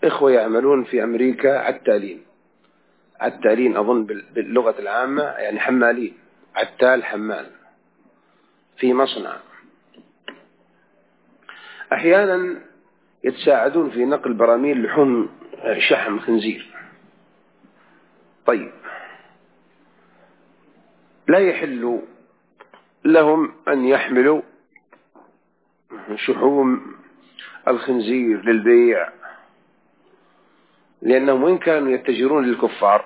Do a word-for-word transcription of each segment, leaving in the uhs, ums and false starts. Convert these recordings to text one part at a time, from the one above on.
إخوة يعملون في أمريكا عتالين، عتالين أظن باللغة العامة يعني حمالين، عتال حمال في مصنع. أحيانا يتساعدون في نقل براميل لحوم شحم خنزير. طيب، لا يحل لهم أن يحملوا شحوم الخنزير للبيع، لأنهم وإن كانوا يتجرون للكفار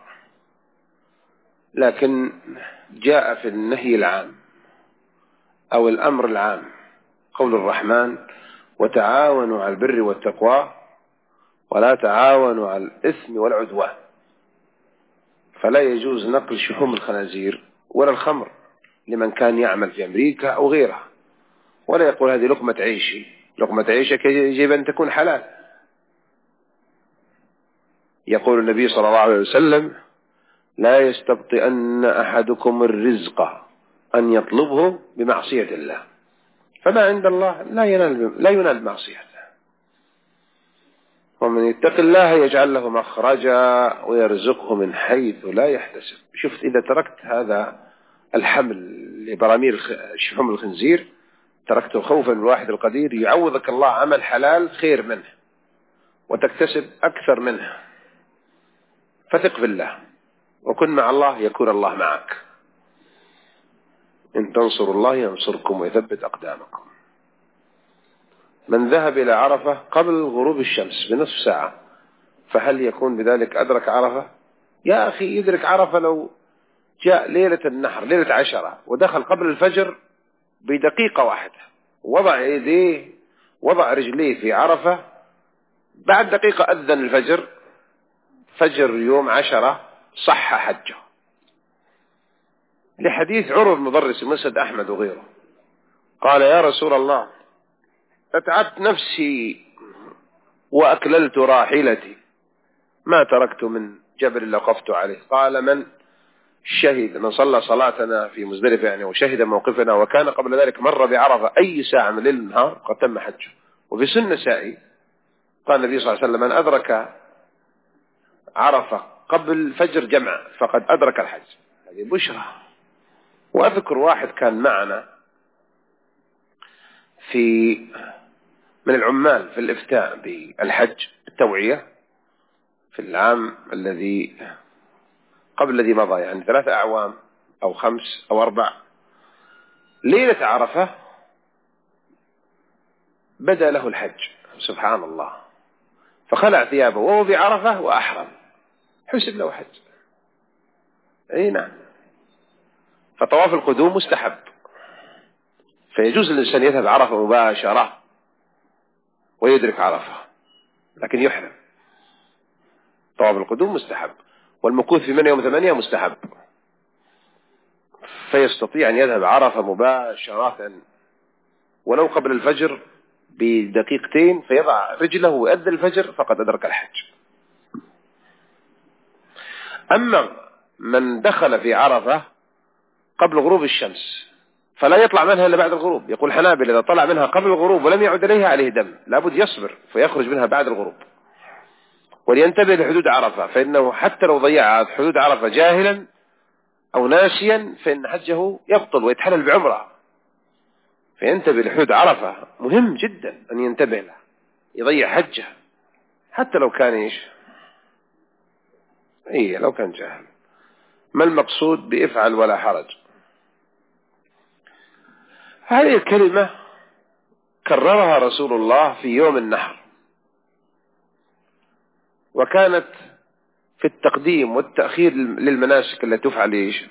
لكن جاء في النهي العام أو الأمر العام قول الرحمن: وتعاونوا على البر والتقوى ولا تعاونوا على الإثم والعدوان. فلا يجوز نقل شحوم الخنازير ولا الخمر لمن كان يعمل في أمريكا أو غيرها، ولا يقول هذه لقمة عيشي، لقمة عيشك يجب أن تكون حلال. يقول النبي صلى الله عليه وسلم: لا يستبطئن أحدكم الرزق أن يطلبه بمعصية الله، فما عند الله لا ينال لا ينال معصيته. ومن يتق الله يجعل له مخرجا ويرزقه من حيث لا يحتسب. شفت إذا تركت هذا الحمل لبراميل شحوم الخنزير تركته خوفا من الواحد القدير، يعوضك الله عمل حلال خير منه وتكتسب أكثر منه. فثق بالله وكن مع الله يكون الله معك. إن تنصروا الله ينصركم ويثبت أقدامكم. من ذهب إلى عرفة قبل غروب الشمس بنصف ساعة فهل يكون بذلك أدرك عرفة؟ يا أخي، يدرك عرفة لو جاء ليلة النحر ليلة عشرة ودخل قبل الفجر بدقيقة واحدة، وضع يديه وضع رجليه في عرفة، بعد دقيقة أذن الفجر، فجر يوم عشرة، صح حجه. لحديث عروة مدرس مسجد أحمد وغيره قال: يا رسول الله، أتعبت نفسي وأكللت راحلتي، ما تركت من جبل لقفت عليه. قال: من شهد من صلى صلاتنا في مزدلفة يعني وشهد موقفنا وكان قبل ذلك مر بعرفة أي ساعة من الليل النهار قد تم حجه. وفي سنة سائي قال النبي صلى الله عليه وسلم: من أدرك عرفة قبل الفجر جمع فقد أدرك الحج. هذه بشرى. وأذكر واحد كان معنا في من العمال في الإفتاء بالحج التوعية في العام الذي قبل الذي مضى، يعني ثلاثة أعوام أو خمس أو أربع، ليلة عرفة بدأ له الحج سبحان الله، فخلع ثيابه وهو بعرفة وأحرم، حسب له حج. أي نعم. فطواف القدوم مستحب، فيجوز للإنسان يذهب عرفة مباشرة ويدرك عرفة، لكن يحرم. طواف القدوم مستحب، والمكوث في من يوم ثمانية مستحب، فيستطيع أن يذهب عرفة مباشرة ولو قبل الفجر بدقيقتين، فيضع رجله ويؤذن الفجر فقد أدرك الحج. أما من دخل في عرفة قبل غروب الشمس فلا يطلع منها إلا بعد الغروب. يقول حنابل: إذا طلع منها قبل الغروب ولم يعد إليها عليه دم، لابد يصبر فيخرج منها بعد الغروب. ولينتبه لحدود عرفة، فإنه حتى لو ضيع حدود عرفة جاهلا أو ناسيا فإن حجه يبطل ويتحلل بعمره. فينتبه لحدود عرفة، مهم جدا أن ينتبه له، يضيع حجه حتى لو كان إيش إيه لو كان جاهل. ما المقصود بافعل ولا حرج؟ هذه الكلمة كررها رسول الله في يوم النحر، وكانت في التقديم والتأخير للمناسك التي تفعل إيش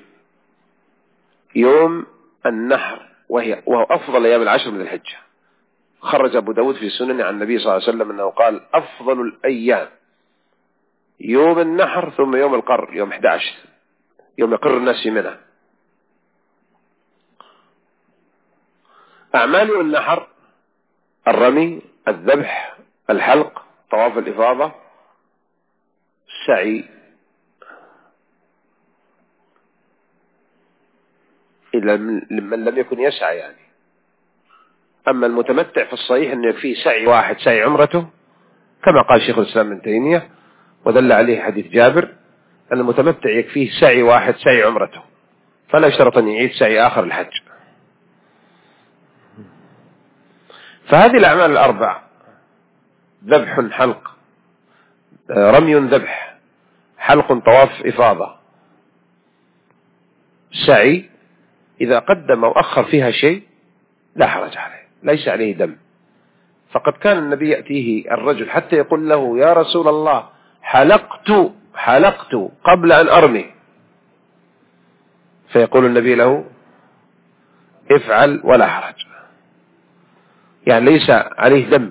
يوم النحر، وهي وهو أفضل أيام العشر من الحجة. خرج أبو داود في سنن عن النبي صلى الله عليه وسلم أنه قال: أفضل الأيام يوم النحر ثم يوم القر، يوم أحد عشر، يوم يقر الناس منه. أعمال يوم النحر: الرمي، الذبح، الحلق، طواف الإفاضة، السعي، إلا من لم يكن يسعى يعني. أما المتمتع في الصحيح أنه يكفيه سعي واحد، سعي عمرته، كما قال شيخ الإسلام ابن تيمية ودل عليه حديث جابر أن المتمتع يكفيه سعي واحد سعي عمرته، فلا يشترط أن يعيد سعي آخر الحج. فهذه الأعمال الأربع: ذبح، حلق، رمي، ذبح، حلق، طواف إفاضة، سعي، إذا قدم وأخر فيها شيء لا حرج عليه، ليس عليه دم. فقد كان النبي يأتيه الرجل حتى يقول له: يا رسول الله، حلقت حلقت قبل أن أرمي، فيقول النبي له: افعل ولا حرج، يعني ليس عليه دم.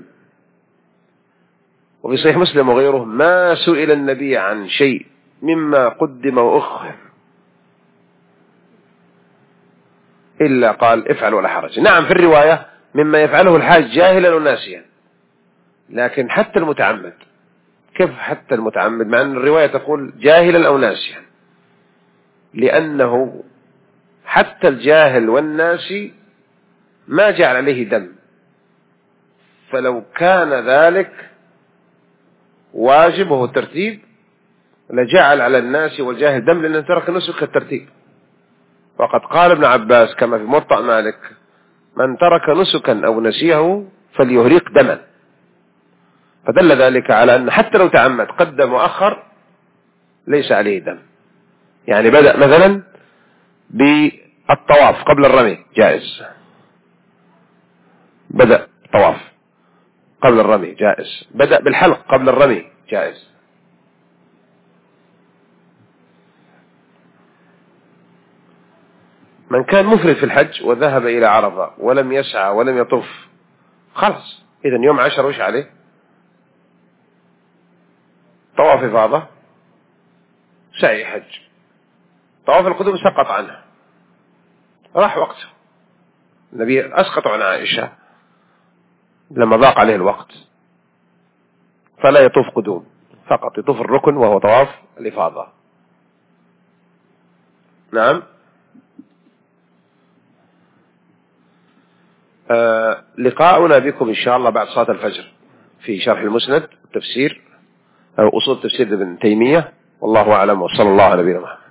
وفي صحيح مسلم وغيره: ما سئل النبي عن شيء مما قدم وأخر إلا قال: افعل ولا حرج. نعم، في الرواية: مما يفعله الحاج جاهلا وناسيا. لكن حتى المتعمد، كيف حتى المتعمد مع أن الرواية تقول جاهلا أو ناسيا؟ لأنه حتى الجاهل والناسي ما جعل عليه دم، فلو كان ذلك واجب وهو الترتيب لجعل على الناس والجاهل دم، لأنه ترك نسك الترتيب. وقد قال ابن عباس كما في موطأ مالك: من ترك نسكا أو نسيه فليهريق دما. فدل ذلك على أن حتى لو تعمد قدم وأخر ليس عليه دم. يعني بدأ مثلا بالطواف قبل الرمي جائز، بدأ طواف قبل الرمي جائز، بدأ بالحلق قبل الرمي جائز. من كان مفرد في الحج وذهب إلى عرفة ولم يسعى ولم يطوف، خلاص، إذن يوم عشر وش عليه؟ طواف إفاضة، سعي حج. طواف القدوم سقط عنه، راح وقته. النبي أسقط عن عائشة لما ضاق عليه الوقت، فلا يطوف قدوم، فقط يطوف الركن وهو طواف الإفاضة. نعم. آه لقاؤنا بكم إن شاء الله بعد صلاة الفجر في شرح المسند التفسير أو أصول تفسير ابن تيمية، والله أعلم، وصلى الله على نبينا محمد.